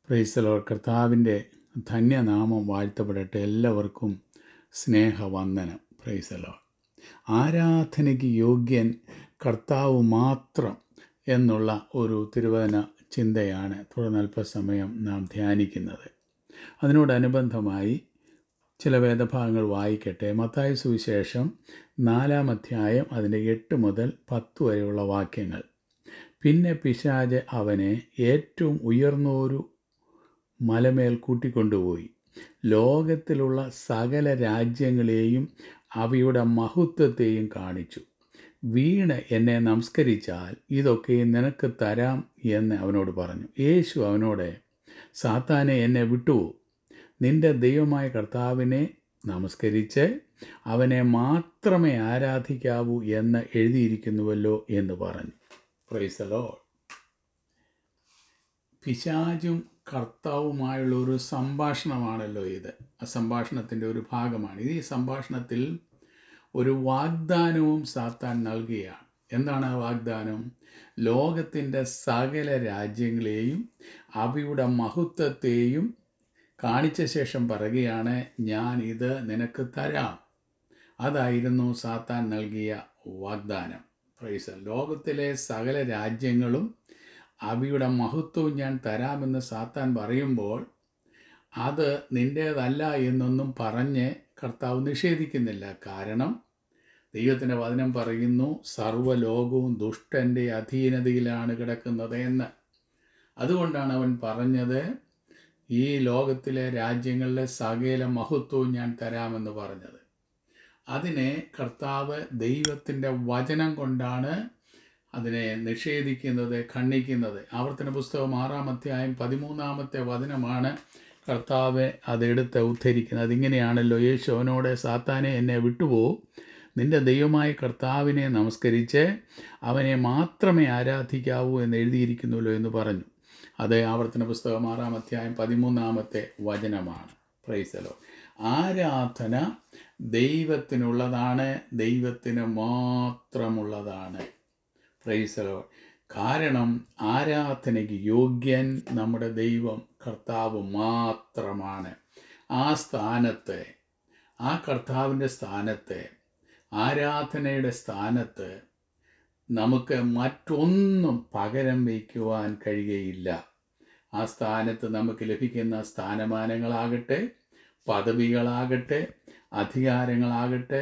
Price the Lord. കർത്താവിൻ്റെ ധന്യനാമം വാഴ്ത്തപ്പെടട്ടെ. എല്ലാവർക്കും സ്നേഹവന്ദനം. Praise the Lord. ആരാധനയ്ക്ക് യോഗ്യൻ കർത്താവ് മാത്രം എന്നുള്ള ഒരു തിരുവചന ചിന്തയാണ് തുടർന്ന് അല്പസമയം നാം ധ്യാനിക്കുന്നത്. അതിനോടനുബന്ധമായി ചില വേദഭാഗങ്ങൾ വായിക്കട്ടെ. മത്തായി സുവിശേഷം 4-ാം അധ്യായം അതിൻ്റെ 8 മുതൽ 10 വരെയുള്ള വാക്യങ്ങൾ. പിന്നെ പിശാച് അവനെ ഏറ്റവും ഉയർന്നൊരു മലമേൽ കൂട്ടിക്കൊണ്ടുപോയി, ലോകത്തിലുള്ള സകല രാജ്യങ്ങളെയും അവയുടെ മഹത്വത്തെയും കാണിച്ചു. വീണ് എന്നെ നമസ്കരിച്ചാൽ ഇതൊക്കെ നിനക്ക് തരാം എന്ന് അവനോട് പറഞ്ഞു. യേശു അവനോട്, സാത്താനെ, എന്നെ വിട്ടുപോ, നിന്റെ ദൈവമായ കർത്താവിനെ നമസ്കരിച്ച് അവനെ മാത്രമേ ആരാധിക്കാവൂ എന്ന് എഴുതിയിരിക്കുന്നുവല്ലോ എന്ന് പറഞ്ഞു. Praise the Lord. പിശാചും കർത്താവുമായുള്ള ഒരു സംഭാഷണമാണല്ലോ ഇത്. ആ സംഭാഷണത്തിൻ്റെ ഒരു ഭാഗമാണ് ഇത്. ഈ സംഭാഷണത്തിൽ ഒരു വാഗ്ദാനവും സാത്താൻ നൽകുകയാണ്. എന്താണ് ആ വാഗ്ദാനം? ലോകത്തിൻ്റെ സകല രാജ്യങ്ങളെയും അവയുടെ മഹത്വത്തെയും കാണിച്ച ശേഷം പറയുകയാണ്, ഞാൻ ഇത് നിനക്ക് തരാം. അതായിരുന്നു സാത്താൻ നൽകിയ വാഗ്ദാനം. പ്രൈസ്. ലോകത്തിലെ സകല രാജ്യങ്ങളും അവയുടെ മഹത്വവും ഞാൻ തരാമെന്ന് സാത്താൻ പറയുമ്പോൾ അത് നിൻ്റേതല്ല എന്നൊന്നും പറഞ്ഞ് കർത്താവ് നിഷേധിക്കുന്നില്ല. കാരണം ദൈവത്തിൻ്റെ വചനം പറയുന്നു, സർവ്വലോകവും ദുഷ്ടൻ്റെ അധീനതയിലാണ് കിടക്കുന്നത് എന്ന്. അതുകൊണ്ടാണ് അവൻ പറഞ്ഞത്, ഈ ലോകത്തിലെ രാജ്യങ്ങളിലെ സകല മഹത്വവും ഞാൻ തരാമെന്ന് പറഞ്ഞത്. അതിനെ കർത്താവ് ദൈവത്തിൻ്റെ വചനം കൊണ്ടാണ് അതിനെ നിഷേധിക്കുന്നത്, ഖണ്ഡിക്കുന്നത്. ആവർത്തന പുസ്തകം 6-ാം അധ്യായം 13-ാമത്തെ വചനമാണ് കർത്താവ് അതെടുത്ത് ഉദ്ധരിക്കുന്നത്. അതിങ്ങനെയാണല്ലോ, യേശു അവനോട്, സാത്താനെ, എന്നെ വിട്ടുപോ, നിന്റെ ദൈവമായ കർത്താവിനെ നമസ്കരിച്ച് അവനെ മാത്രമേ ആരാധിക്കാവൂ എന്ന് എഴുതിയിരിക്കുന്നുവല്ലോ എന്ന് പറഞ്ഞു. അത് ആവർത്തന പുസ്തകം 6-ാം അധ്യായം 13-ാമത്തെ വചനമാണ്. Praise the Lord. ആരാധന ദൈവത്തിനുള്ളതാണ്, ദൈവത്തിന് മാത്രമുള്ളതാണ്. Praise the Lord. കാരണം ആരാധനയ്ക്ക് യോഗ്യൻ നമ്മുടെ ദൈവം കർത്താവ് മാത്രമാണ്. ആ സ്ഥാനത്ത്, ആ കർത്താവിൻ്റെ സ്ഥാനത്ത്, ആരാധനയുടെ സ്ഥാനത്ത് നമുക്ക് മറ്റൊന്നും പകരം വയ്ക്കുവാൻ കഴിയുകയില്ല. ആ സ്ഥാനത്ത് നമുക്ക് ലഭിക്കുന്ന സ്ഥാനമാനങ്ങളാകട്ടെ, പദവികളാകട്ടെ, അധികാരങ്ങളാകട്ടെ,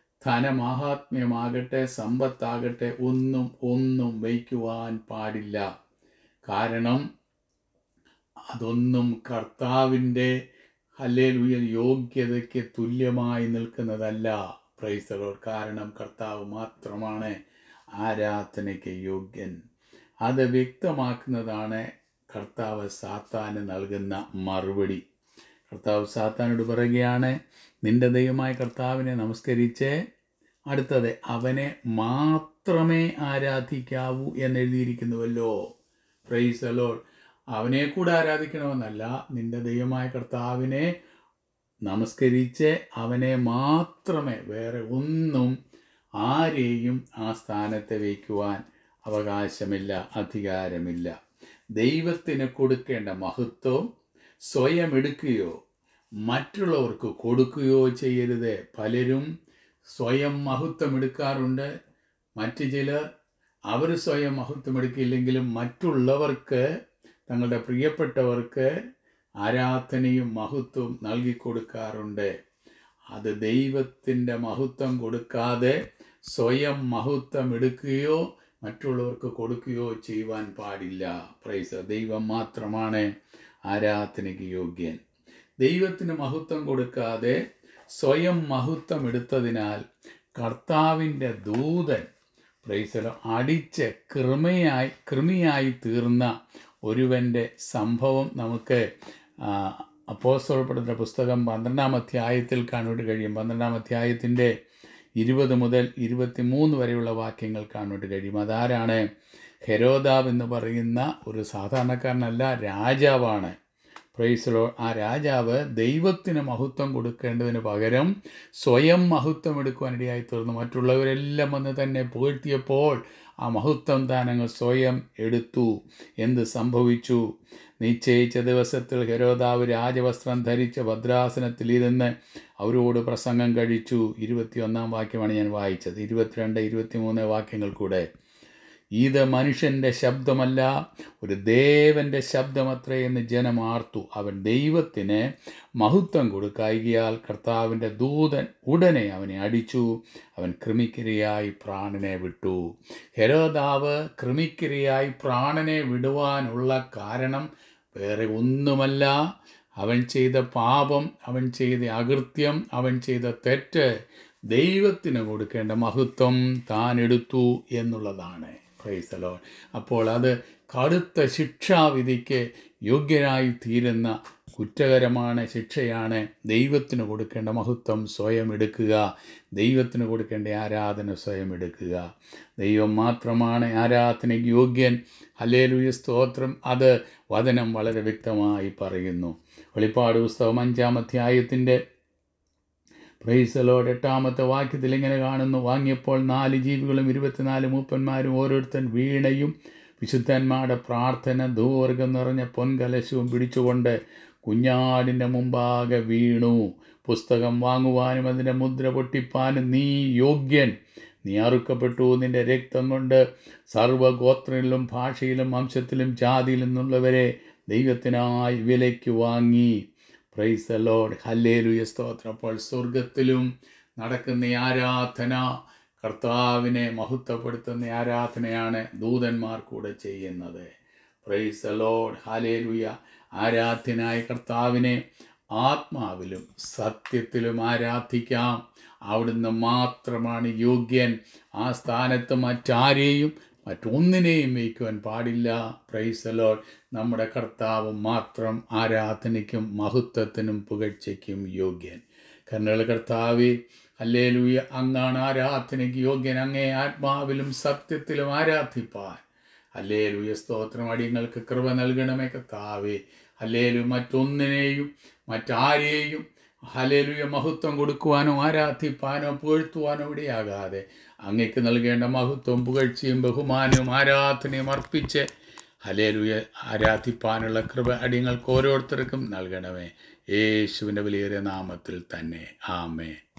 ധനമാഹാത്മ്യമാകട്ടെ, സമ്പത്താകട്ടെ, ഒന്നും വയ്ക്കുവാൻ പാടില്ല. കാരണം അതൊന്നും കർത്താവിൻ്റെ ഹല്ലേലൂയ യോഗ്യതയ്ക്ക് തുല്യമായി നിൽക്കുന്നതല്ല. Price the Lord. കാരണം കർത്താവ് മാത്രമാണ് ആരാധനയ്ക്ക് യോഗ്യൻ. അത് വ്യക്തമാക്കുന്നതാണ് കർത്താവ് സാത്താന് നൽകുന്ന മറുപടി. കർത്താവ് സാത്താനോട് പറയുകയാണ്, നിന്റെ ദൈവമായ കർത്താവിനെ നമസ്കരിച്ച് അടുത്തത് അവനെ മാത്രമേ ആരാധിക്കാവൂ എന്നെഴുതിയിരിക്കുന്നുവല്ലോ. Praise the lord. അവനെ കൂടെ ആരാധിക്കണമെന്നല്ല, നിന്റെ ദൈവമായ കർത്താവിനെ നമസ്കരിച്ച് അവനെ മാത്രമേ, വേറെ ഒന്നും ആരെയും ആ സ്ഥാനത്ത് വയ്ക്കുവാൻ അവകാശമില്ല, അധികാരമില്ല. ദൈവത്തിന് കൊടുക്കേണ്ട മഹത്വം സ്വയം എടുക്കുകയോ മറ്റുള്ളവർക്ക് കൊടുക്കുകയോ ചെയ്യരുത്. പലരും സ്വയം മഹത്വം എടുക്കാറുണ്ട്. മറ്റു ചിലർ അവർ സ്വയം മഹത്വം എടുക്കില്ലെങ്കിലും മറ്റുള്ളവർക്ക്, തങ്ങളുടെ പ്രിയപ്പെട്ടവർക്ക് ആരാധനയും മഹത്വവും നൽകിക്കൊടുക്കാറുണ്ട്. അത് ദൈവത്തിൻ്റെ മഹത്വം കൊടുക്കാതെ സ്വയം മഹത്വം എടുക്കുകയോ മറ്റുള്ളവർക്ക് കൊടുക്കുകയോ ചെയ്യുവാൻ പാടില്ല. പ്രൈസ്. ദൈവം മാത്രമാണ് ആരാധനയ്ക്ക് യോഗ്യൻ. ദൈവത്തിന് മഹത്വം കൊടുക്കാതെ സ്വയം മഹത്വം എടുത്തതിനാൽ കർത്താവിൻ്റെ ദൂതൻ, പ്രൈസ്, അടിച്ച് കൃമിയായി തീർന്ന ഒരുവൻ്റെ സംഭവം നമുക്ക് അപ്പോസ്തലരുടെ പുസ്തകം 12-ാം അധ്യായത്തിൽ കാണുവാൻ കഴിയും. 12-ാം അധ്യായത്തിൻ്റെ 20 മുതൽ 23 വരെയുള്ള വാക്യങ്ങൾ കാണുവാൻ കഴിയും. അതാരാണ്? ഹെരോദാവ് എന്ന് പറയുന്ന ഒരു സാധാരണക്കാരനല്ല, രാജാവാണ്. Praise lord. ആ രാജാവ് ദൈവത്തിന് മഹത്വം കൊടുക്കേണ്ടതിന് പകരം സ്വയം മഹത്വം എടുക്കുവാനിടയായി തീർന്നു. മറ്റുള്ളവരെല്ലാം വന്ന് തന്നെ പുകഴ്ത്തിയപ്പോൾ ആ മഹത്വം താനങ്ങൾ സ്വയം എടുത്തു. എന്ത് സംഭവിച്ചു? നിശ്ചയിച്ച ദിവസത്തിൽ ഹെരോദാവ് രാജവസ്ത്രം ധരിച്ച ഭദ്രാസനത്തിലിരുന്ന് അവരോട് പ്രസംഗം കഴിച്ചു. 21 വാക്യമാണ് ഞാൻ വായിച്ചത്. 22, 23 വാക്യങ്ങൾ കൂടെ. ഇത് മനുഷ്യൻ്റെ ശബ്ദമല്ല, ഒരു ദേവൻ്റെ ശബ്ദമത്രേ എന്ന് ജനം ആർത്തു. അവൻ ദൈവത്തിന് മഹത്വം കൊടുക്കായികയാൽ കർത്താവിൻ്റെ ദൂതൻ ഉടനെ അവനെ അടിച്ചു. അവൻ കൃമിക്കിരയായി പ്രാണനെ വിട്ടു. ഹെരോദാവ് കൃമിക്കിരയായി പ്രാണനെ വിടുവാനുള്ള കാരണം വേറെ ഒന്നുമല്ല. അവൻ ചെയ്ത പാപം, അവൻ ചെയ്ത അകൃത്യം, അവൻ ചെയ്ത തെറ്റ് ദൈവത്തിന് കൊടുക്കേണ്ട മഹത്വം താൻ എടുത്തു എന്നുള്ളതാണ്. Praise the lord. അപ്പോൾ അത് കടുത്ത ശിക്ഷാവിധിക്ക് യോഗ്യനായി തീരുന്ന കുറ്റകരമാണ്, ശിക്ഷയാണ്. ദൈവത്തിന് കൊടുക്കേണ്ട മഹത്വം സ്വയം എടുക്കുക, ദൈവത്തിന് കൊടുക്കേണ്ട ആരാധന സ്വയം എടുക്കുക. ദൈവം മാത്രമാണ് ആരാധനയ്ക്ക് യോഗ്യൻ. ഹല്ലേലൂയ, സ്തോത്രം. അത് വചനം വളരെ വ്യക്തമായി പറയുന്നു. വെളിപ്പാട് പുസ്തകം 5-ാം അധ്യായത്തിൻ്റെ പ്രൈസ് ദി ലോർഡ് 8-ാമത്തെ വാക്യത്തിൽ ഇങ്ങനെ കാണുന്നു. വാങ്ങിയപ്പോൾ 4 ജീവികളും 24 മൂപ്പന്മാരും ഓരോരുത്തൻ വീണയും വിശുദ്ധന്മാരുടെ പ്രാർത്ഥന ധൂവർഗം നിറഞ്ഞ പൊൻകലശവും പിടിച്ചുകൊണ്ട് കുഞ്ഞാടിൻ്റെ മുമ്പാകെ വീണു. പുസ്തകം വാങ്ങുവാനും അതിൻ്റെ മുദ്ര പൊട്ടിപ്പാനും നീ യോഗ്യൻ. നീ അറുക്കപ്പെട്ടു. നിൻ്റെ രക്തം കൊണ്ട് സർവ്വഗോത്രങ്ങളിലും ഭാഷയിലും വംശത്തിലും ജാതിയിലും നിന്നുള്ളവരെ ദൈവത്തിനായി വിലയ്ക്ക് വാങ്ങി. Price the lord. ഹല്ലേലൂയ, സ്തോത്രം. അപ്പോൾ സ്വർഗത്തിലും നടക്കുന്ന ആരാധന, കർത്താവിനെ മഹത്വപ്പെടുത്തുന്ന ആരാധനയാണ് ദൂതന്മാർ കൂടെ ചെയ്യുന്നത്. Praise the lord. ഹല്ലേലൂയ. ആരാധ്യനായ കർത്താവിനെ ആത്മാവിലും സത്യത്തിലും ആരാധിക്കാം. അവിടുന്ന് മാത്രമാണ് യോഗ്യൻ. ആ സ്ഥാനത്ത് മറ്റാരെയും മറ്റൊന്നിനെയും വയ്ക്കുവാൻ പാടില്ല. Praise the lord. നമ്മുടെ കർത്താവ് മാത്രം ആരാധനയ്ക്കും മഹത്വത്തിനും പുകഴ്ചയ്ക്കും യോഗ്യൻ. കർണകൾ കർത്താവേ, ഹല്ലേലൂയ, അങ്ങാണ് ആരാധനയ്ക്ക് യോഗ്യൻ. അങ്ങേ ആത്മാവിലും സത്യത്തിലും ആരാധിപ്പാൻ ഹല്ലേലൂയ, സ്തോത്രം. അടിയങ്ങൾക്ക് കൃപ നൽകണമേ കർത്താവേ. ഹല്ലേലൂയ. മറ്റൊന്നിനെയും മറ്റാരെയും ഹല്ലേലൂയ മഹത്വം കൊടുക്കുവാനോ ആരാധിപ്പാനോ പുകഴ്ത്തുവാനോ ഇടയാകാതെ അങ്ങേക്ക് നൽകേണ്ട മഹത്വം, പുകഴ്ചയും ബഹുമാനവും ആരാധനയും അർപ്പിച്ച് ഹല്ലേലൂയ ആരാധിപ്പാനുള്ള കൃപ അടിയങ്ങൾക്ക് ഓരോരുത്തർക്കും നൽകണമേ. യേശുവിൻ്റെ വലിയ നാമത്തിൽ തന്നെ. ആമേൻ.